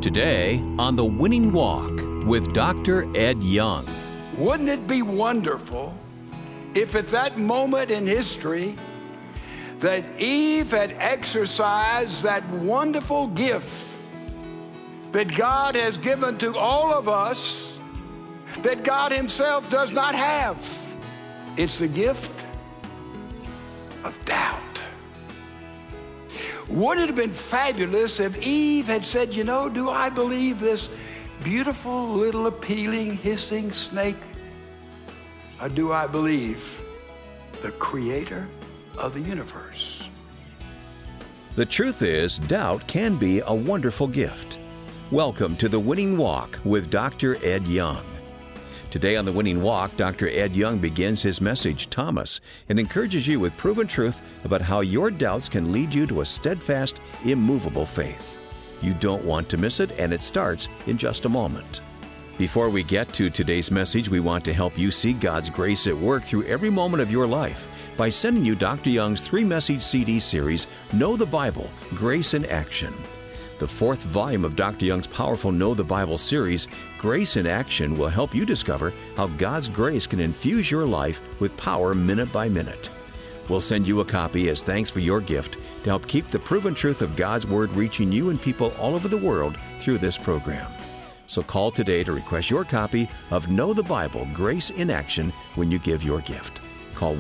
Today on The Winning Walk with Dr. Ed Young. Wouldn't it be wonderful if at that moment in history that Eve had exercised that wonderful gift that God has given to all of us that God himself does not have? It's the gift of doubt. Wouldn't it have been fabulous if Eve had said, do I believe this beautiful little appealing hissing snake? Or do I believe the creator of the universe? The truth is, doubt can be a wonderful gift. Welcome to The Winning Walk with Dr. Ed Young. Today on The Winning Walk, Dr. Ed Young begins his message, Thomas, and encourages you with proven truth about how your doubts can lead you to a steadfast, immovable faith. You don't want to miss it, and it starts in just a moment. Before we get to today's message, we want to help you see God's grace at work through every moment of your life by sending you Dr. Young's 3-message CD series, Know the Bible, Grace in Action. The 4th volume of Dr. Young's powerful Know the Bible series, Grace in Action, will help you discover how God's grace can infuse your life with power minute by minute. We'll send you a copy as thanks for your gift to help keep the proven truth of God's Word reaching you and people all over the world through this program. So call today to request your copy of Know the Bible, Grace in Action when you give your gift. Call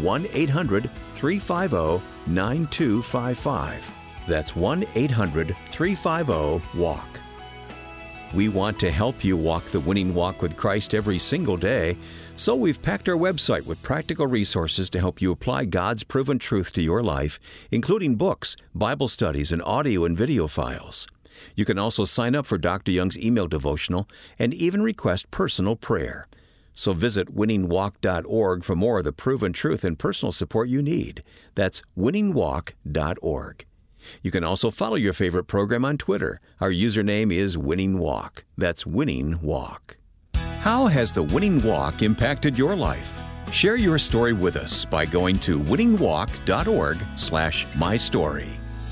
1-800-350-9255. That's 1-800-350-WALK. We want to help you walk the winning walk with Christ every single day, so we've packed our website with practical resources to help you apply God's proven truth to your life, including books, Bible studies, and audio and video files. You can also sign up for Dr. Young's email devotional and even request personal prayer. So visit winningwalk.org for more of the proven truth and personal support you need. That's winningwalk.org. You can also follow your favorite program on Twitter. Our username is Winning Walk. That's Winning Walk. How has the Winning Walk impacted your life? Share your story with us by going to winningwalk.org/mystory.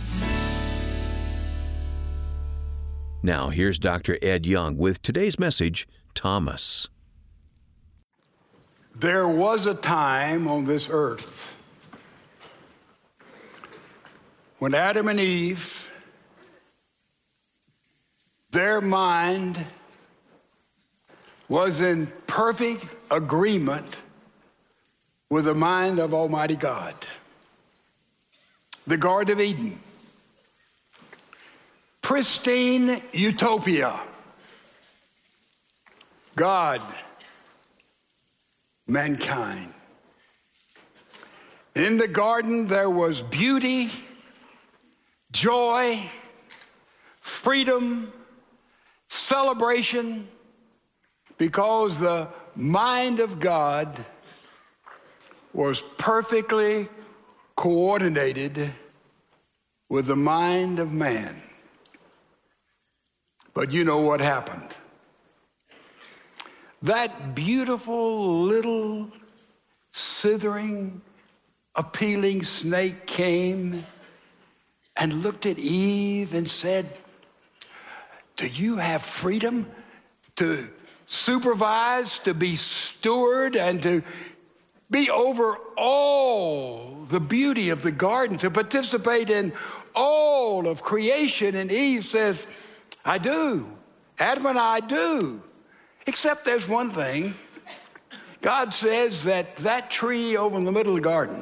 Now here's Dr. Ed Young with today's message, Thomas. There was a time on this earth when Adam and Eve, their mind was in perfect agreement with the mind of Almighty God. The Garden of Eden, pristine utopia. God, mankind. In the garden there was beauty, joy, freedom, celebration, because the mind of God was perfectly coordinated with the mind of man. But you know what happened? That beautiful little slithering, appealing snake came and looked at Eve and said, do you have freedom to supervise, to be steward, and to be over all the beauty of the garden, to participate in all of creation? And Eve says, I do. Adam and I do. Except there's one thing. God says that tree over in the middle of the garden,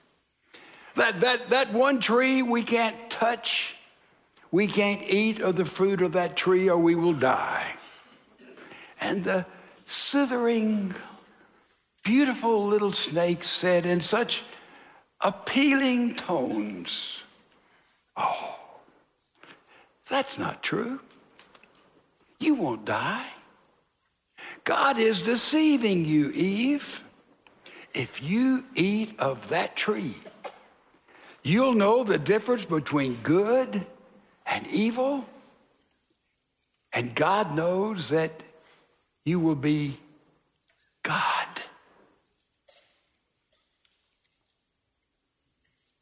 that one tree we can't touch, we can't eat of the fruit of that tree or we will die. And the slithering, beautiful little snake said in such appealing tones, oh, that's not true. You won't die. God is deceiving you, Eve. If you eat of that tree, you'll know the difference between good and evil. And God knows that you will be God.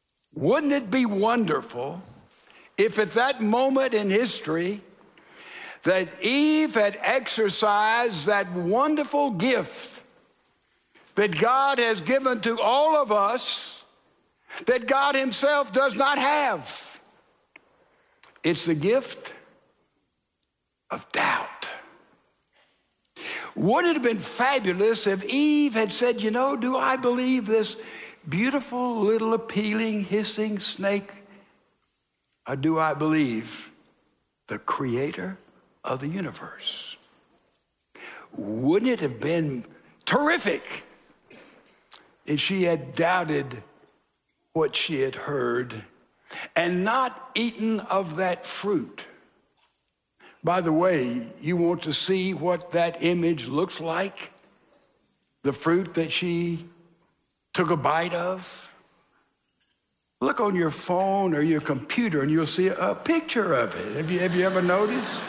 Wouldn't it be wonderful if at that moment in history that Eve had exercised that wonderful gift that God has given to all of us that God himself does not have. It's the gift of doubt. Wouldn't it have been fabulous if Eve had said, you know, do I believe this beautiful little appealing hissing snake, or do I believe the creator of the universe? Wouldn't it have been terrific if she had doubted what she had heard and not eaten of that fruit? By the way, you want to see what that image looks like? The fruit that she took a bite of? Look on your phone or your computer and you'll see a picture of it. Have you ever noticed?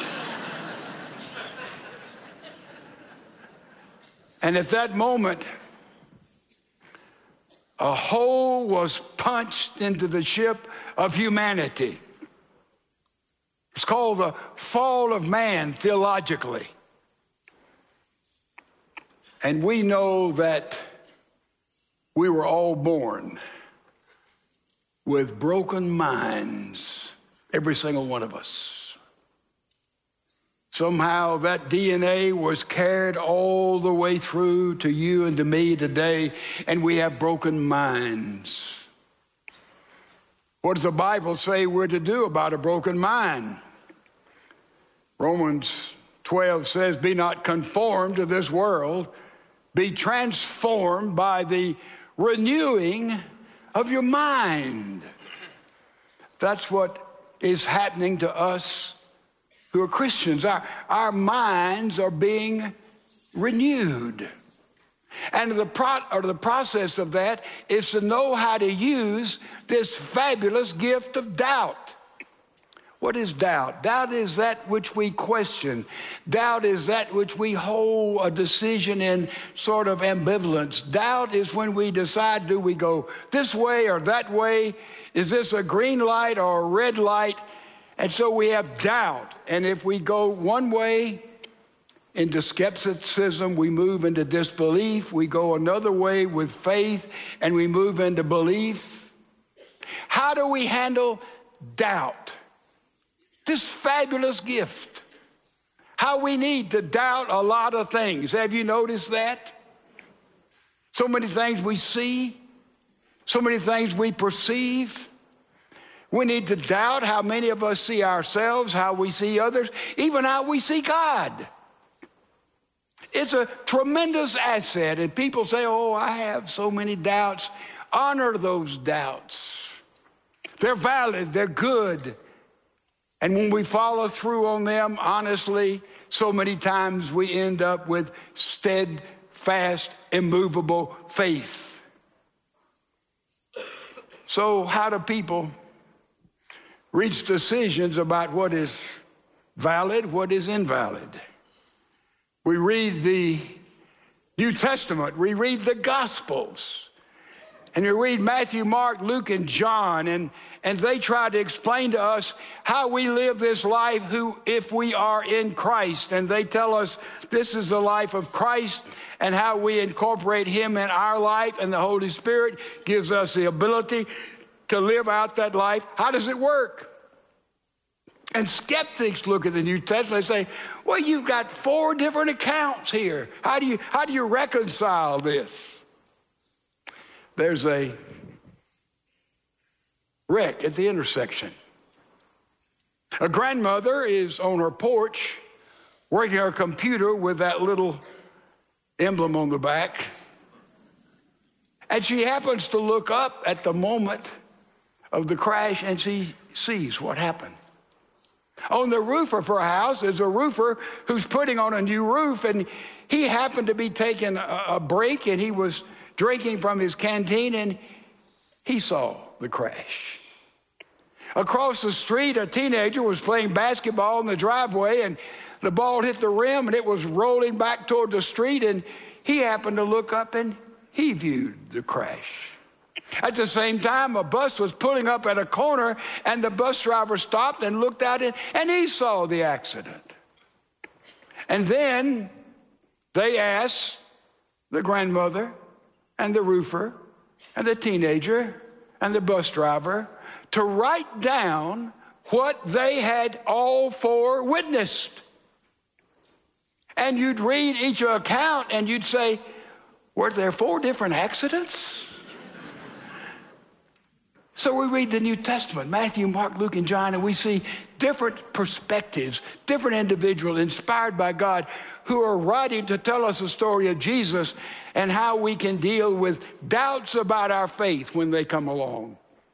And at that moment, a hole was punched into the ship of humanity. It's called the fall of man theologically. And we know that we were all born with broken minds, every single one of us. Somehow that DNA was carried all the way through to you and to me today, and we have broken minds. What does the Bible say we're to do about a broken mind? Romans 12 says, be not conformed to this world, be transformed by the renewing of your mind. That's what is happening to us who are Christians. Our minds are being renewed. And the process of that is to know how to use this fabulous gift of doubt. What is doubt? Doubt is that which we question. Doubt is that which we hold a decision in sort of ambivalence. Doubt is when we decide, do we go this way or that way? Is this a green light or a red light? And so we have doubt. And if we go one way into skepticism, we move into disbelief. We go another way with faith, and we move into belief. How do we handle doubt? This fabulous gift. How we need to doubt a lot of things. Have you noticed that? So many things we see, so many things we perceive. We need to doubt how many of us see ourselves, how we see others, even how we see God. It's a tremendous asset. And people say, oh, I have so many doubts. Honor those doubts. They're valid, they're good. And when we follow through on them, honestly, so many times we end up with steadfast, immovable faith. So how do people reach decisions about what is valid, what is invalid? We read the New Testament, we read the Gospels, and we read Matthew, Mark, Luke, and John, and they try to explain to us how we live this life if we are in Christ. And they tell us this is the life of Christ and how we incorporate him in our life, and the Holy Spirit gives us the ability to live out that life. How does it work? And skeptics look at the New Testament and say, well, you've got 4 different accounts here. How do you reconcile this? There's a wreck at the intersection. A grandmother is on her porch working her computer with that little emblem on the back. And she happens to look up at the moment of the crash, and she sees what happened. On the roof of her house is a roofer who's putting on a new roof, and he happened to be taking a break, and he was drinking from his canteen, and he saw the crash. Across the street, a teenager was playing basketball in the driveway, and the ball hit the rim, and it was rolling back toward the street, and he happened to look up, and he viewed the crash. At the same time, a bus was pulling up at a corner, and the bus driver stopped and looked out, and he saw the accident. And then they asked the grandmother and the roofer and the teenager and the bus driver to write down what they had all four witnessed. And you'd read each account and you'd say, were there four different accidents? So we read the New Testament, Matthew, Mark, Luke, and John, and we see different perspectives, different individuals inspired by God who are writing to tell us the story of Jesus and how we can deal with doubts about our faith when they come along.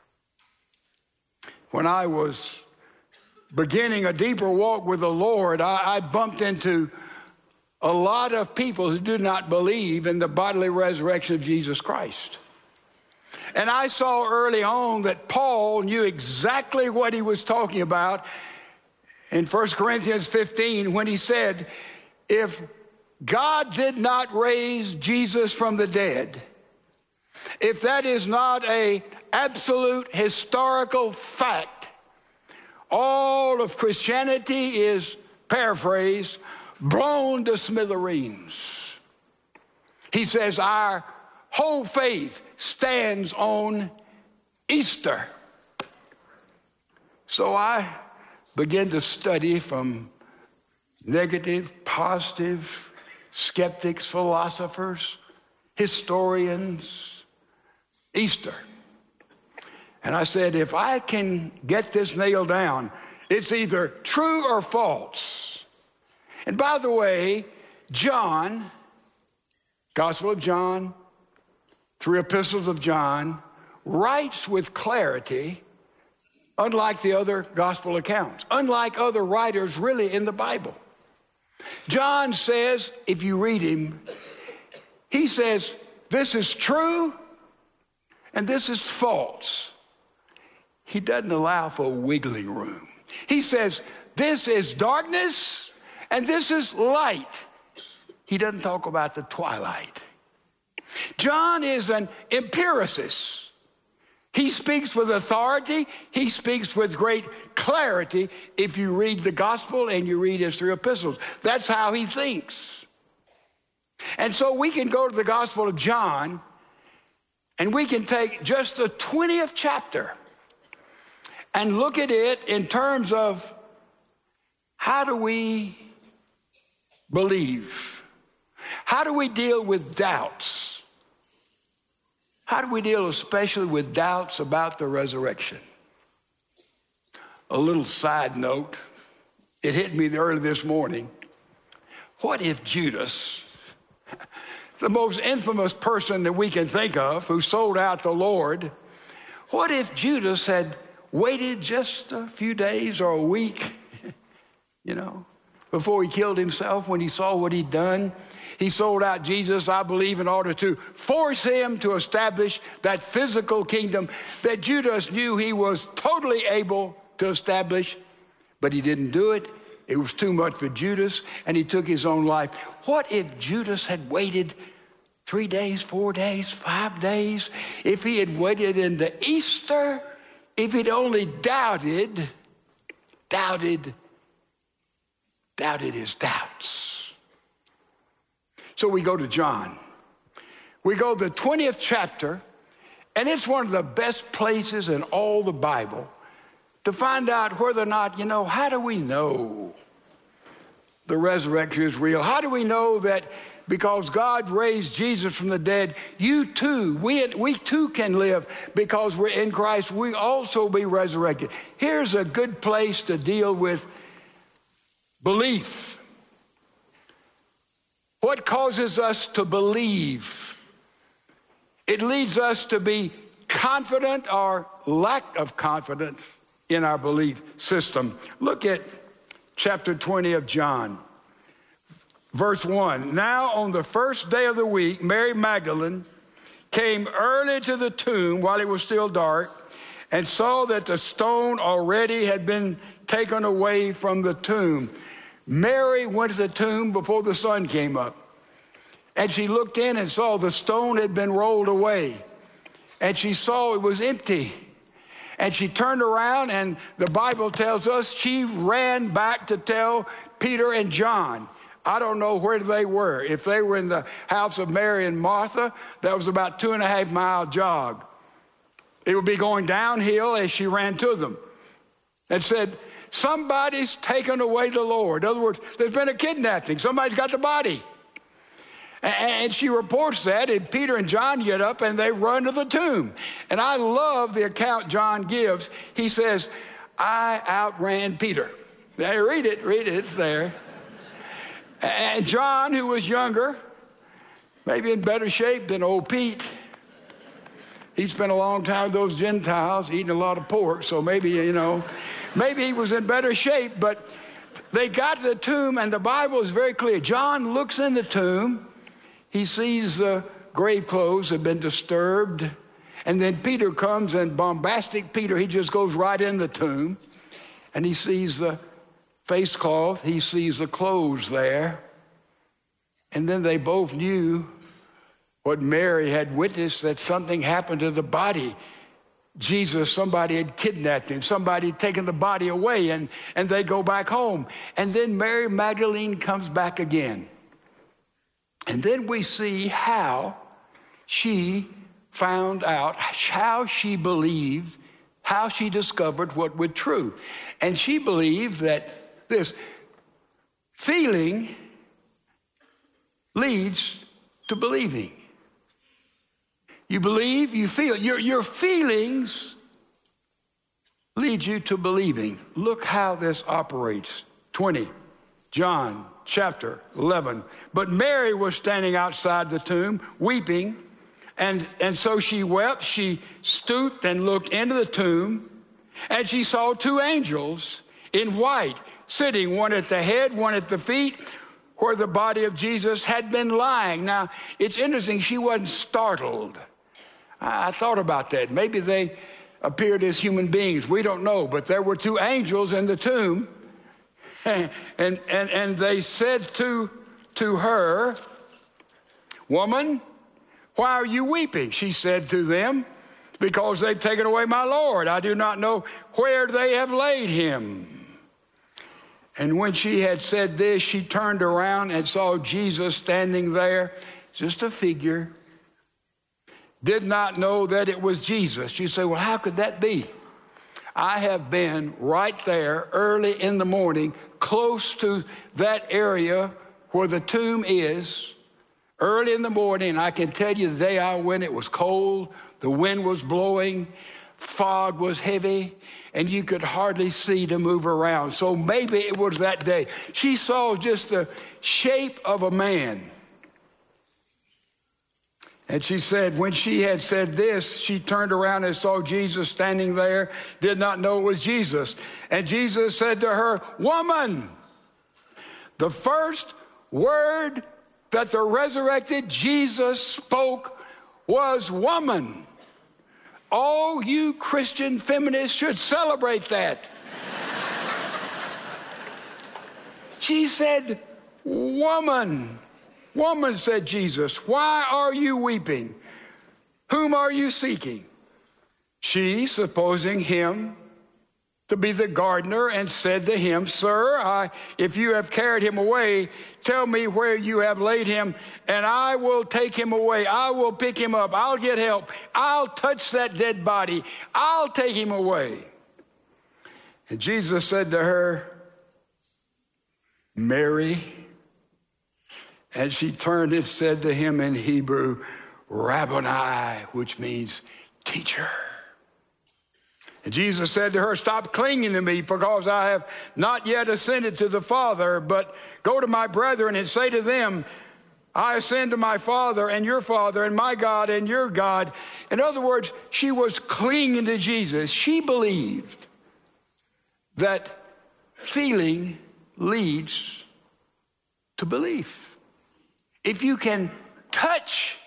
When I was beginning a deeper walk with the Lord, I bumped into a lot of people who do not believe in the bodily resurrection of Jesus Christ. And I saw early on that Paul knew exactly what he was talking about in 1 Corinthians 15 when he said, if God did not raise Jesus from the dead, if that is not an absolute historical fact, all of Christianity is, paraphrased, blown to smithereens. He says our whole faith stands on Easter. So I began to study from negative, positive, skeptics, philosophers, historians, Easter. And I said, if I can get this nailed down, it's either true or false. And by the way, John, Gospel of John, 3 epistles of John, writes with clarity, unlike the other gospel accounts, unlike other writers really in the Bible. John says, if you read him, he says, this is true and this is false. He doesn't allow for wiggling room. He says, this is darkness and this is light. He doesn't talk about the twilight. John is an empiricist. He speaks with authority. He speaks with great clarity if you read the gospel and you read his 3 epistles. That's how he thinks. And so we can go to the Gospel of John and we can take just the 20th chapter and look at it in terms of how do we believe? How do we deal with doubts? How do we deal especially with doubts about the resurrection? A little side note, it hit me early this morning. What if Judas, the most infamous person that we can think of who sold out the Lord, what if Judas had waited just a few days or a week, before he killed himself when he saw what he'd done? He sold out Jesus, I believe, in order to force him to establish that physical kingdom that Judas knew he was totally able to establish, but he didn't do it. It was too much for Judas, and he took his own life. What if Judas had waited 3 days, 4 days, 5 days? If he had waited into Easter, if he'd only doubted his doubts. So we go to John. We go to the 20th chapter, and it's one of the best places in all the Bible to find out whether or not, how do we know the resurrection is real? How do we know that because God raised Jesus from the dead, you too, we too can live because we're in Christ, we also be resurrected? Here's a good place to deal with belief. What causes us to believe? It leads us to be confident or lack of confidence in our belief system. Look at chapter 20 of John, verse 1. Now on the first day of the week, Mary Magdalene came early to the tomb while it was still dark and saw that the stone already had been taken away from the tomb. Mary went to the tomb before the sun came up, and she looked in and saw the stone had been rolled away, and she saw it was empty. And she turned around, and the Bible tells us she ran back to tell Peter and John. I don't know where they were. If they were in the house of Mary and Martha, that was about 2.5 mile jog. It would be going downhill as she ran to them and said, somebody's taken away the Lord. In other words, there's been a kidnapping. Somebody's got the body. And she reports that, and Peter and John get up and they run to the tomb. And I love the account John gives. He says, I outran Peter. Now, read it, it's there. And John, who was younger, maybe in better shape than old Pete, he spent a long time with those Gentiles, eating a lot of pork, so maybe, maybe he was in better shape, but they got to the tomb, and the Bible is very clear. John looks in the tomb. He sees the grave clothes have been disturbed, and then Peter comes, and bombastic Peter, he just goes right in the tomb, and he sees the face cloth, he sees the clothes there, and then they both knew what Mary had witnessed, that something happened to the body. Jesus, somebody had kidnapped him, somebody had taken the body away, and they go back home. And then Mary Magdalene comes back again. And then we see how she found out, how she believed, how she discovered what was true. And she believed that this feeling leads to believing. You believe, you feel. Your feelings lead you to believing. Look how this operates. 20, John chapter 11. But Mary was standing outside the tomb, weeping, and so she wept. She stooped and looked into the tomb, and she saw 2 angels in white, sitting, one at the head, one at the feet, where the body of Jesus had been lying. Now, it's interesting, she wasn't startled. I thought about that. Maybe they appeared as human beings. We don't know. But there were 2 angels in the tomb. And they said to her, woman, why are you weeping? She said to them, because they've taken away my Lord. I do not know where they have laid him. And when she had said this, she turned around and saw Jesus standing there, just a figure. Did not know that it was Jesus. You say, well, how could that be? I have been right there early in the morning, close to that area where the tomb is, early in the morning. And I can tell you the day I went, it was cold, the wind was blowing, fog was heavy, and you could hardly see to move around. So maybe it was that day. She saw just the shape of a man. And she said, when she had said this, she turned around and saw Jesus standing there, did not know it was Jesus. And Jesus said to her, woman, the first word that the resurrected Jesus spoke was woman. All you Christian feminists should celebrate that. She said, woman. Woman, said Jesus, why are you weeping? Whom are you seeking? She, supposing him to be the gardener, and said to him, sir, if you have carried him away, tell me where you have laid him, and I will take him away. I will pick him up. I'll get help. I'll touch that dead body. I'll take him away. And Jesus said to her, Mary. And she turned and said to him in Hebrew, Rabboni, which means teacher. And Jesus said to her, stop clinging to me, because I have not yet ascended to the Father, but go to my brethren and say to them, I ascend to my Father and your Father, and my God and your God. In other words, she was clinging to Jesus. She believed that feeling leads to belief. If you can touch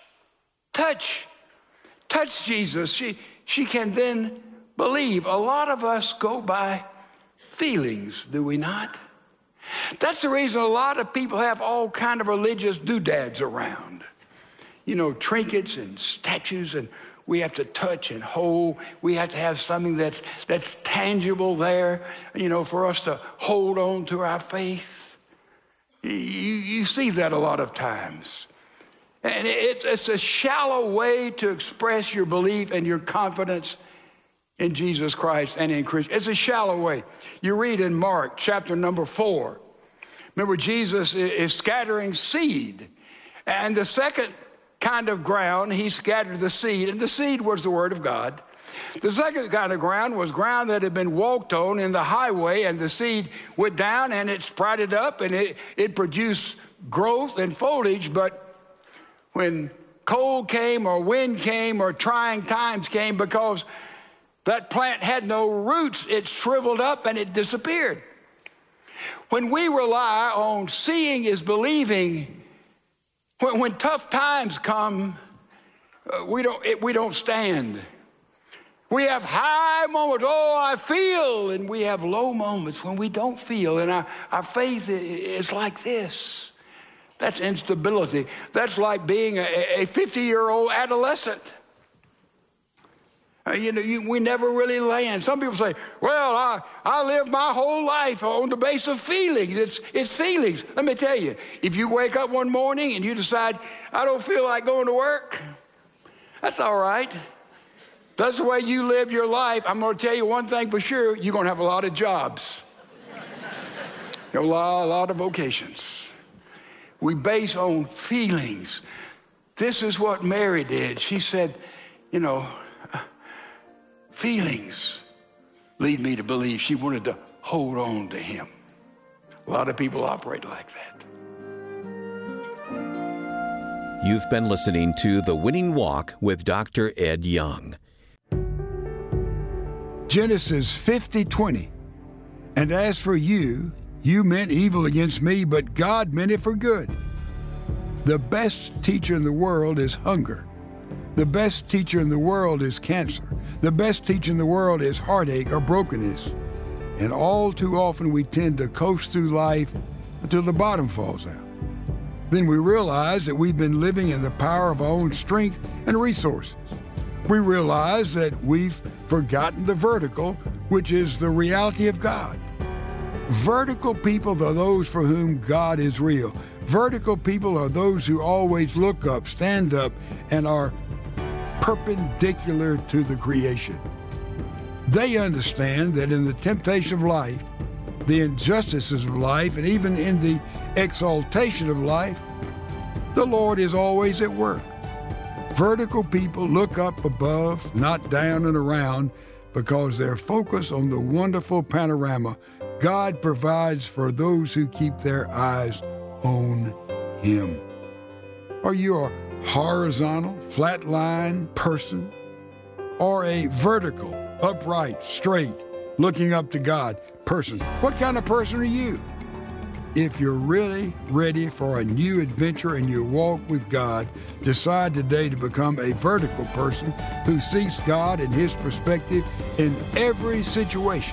Jesus, she can then believe. A lot of us go by feelings, do we not? That's the reason a lot of people have all kind of religious doodads around. You know, trinkets and statues, and we have to touch and hold. We have to have something that's tangible there, you know, for us to hold on to our faith. You see that a lot of times. And it's a shallow way to express your belief and your confidence in Jesus Christ and in Christ. It's a shallow way. You read in Mark chapter number 4. Remember, Jesus is scattering seed. And the second kind of ground, he scattered the seed. And the seed was the word of God. The second kind of ground was ground that had been walked on in the highway, and the seed went down and it sprouted up and it produced growth and foliage. But when cold came or wind came or trying times came, because that plant had no roots, it shriveled up and it disappeared. When we rely on seeing is believing, when tough times come, we don't stand. We have high moments, oh, I feel, and we have low moments when we don't feel, and our faith is like this. That's instability. That's like being a 50-year-old adolescent. We never really land. Some people say, well, I live my whole life on the basis of feelings. It's feelings. Let me tell you, if you wake up one morning and you decide, I don't feel like going to work, that's all right. That's the way you live your life. I'm going to tell you one thing for sure, you're going to have a lot of jobs. A lot of vocations. We base on feelings. This is what Mary did. She said, feelings lead me to believe. She wanted to hold on to him. A lot of people operate like that. You've been listening to The Winning Walk with Dr. Ed Young. Genesis 50:20. And as for you, you meant evil against me, but God meant it for good. The best teacher in the world is hunger. The best teacher in the world is cancer. The best teacher in the world is heartache or brokenness. And all too often we tend to coast through life until the bottom falls out. Then we realize that we've been living in the power of our own strength and resources. We realize that we've forgotten the vertical, which is the reality of God. Vertical people are those for whom God is real. Vertical people are those who always look up, stand up, and are perpendicular to the creation. They understand that in the temptation of life, the injustices of life, and even in the exaltation of life, the Lord is always at work. Vertical people look up above, not down and around, because they're focused on the wonderful panorama God provides for those who keep their eyes on Him. Are you a horizontal, flat line person, or a vertical, upright, straight, looking up to God person? What kind of person are you? If you're really ready for a new adventure in your walk with God, decide today to become a vertical person who sees God and His perspective in every situation.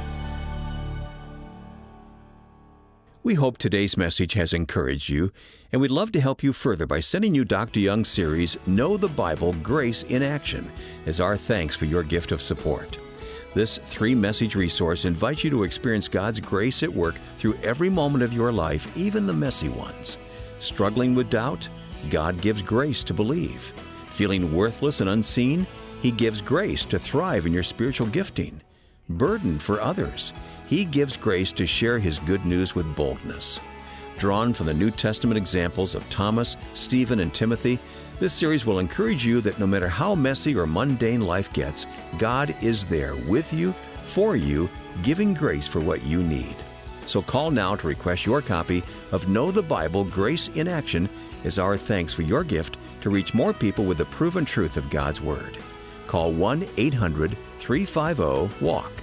We hope today's message has encouraged you, and we'd love to help you further by sending you Dr. Young's series, Know the Bible, Grace in Action, as our thanks for your gift of support. This 3-message resource invites you to experience God's grace at work through every moment of your life, even the messy ones. Struggling with doubt? God gives grace to believe. Feeling worthless and unseen? He gives grace to thrive in your spiritual gifting. Burdened for others? He gives grace to share His good news with boldness. Drawn from the New Testament examples of Thomas, Stephen, and Timothy, this series will encourage you that no matter how messy or mundane life gets, God is there with you, for you, giving grace for what you need. So call now to request your copy of Know the Bible, Grace in Action, as our thanks for your gift to reach more people with the proven truth of God's Word. Call 1-800-350-WALK,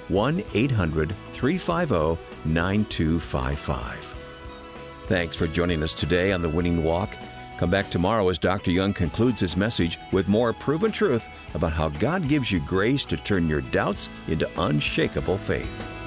1-800-350-9255. Thanks for joining us today on The Winning Walk. Come back tomorrow as Dr. Young concludes his message with more proven truth about how God gives you grace to turn your doubts into unshakable faith.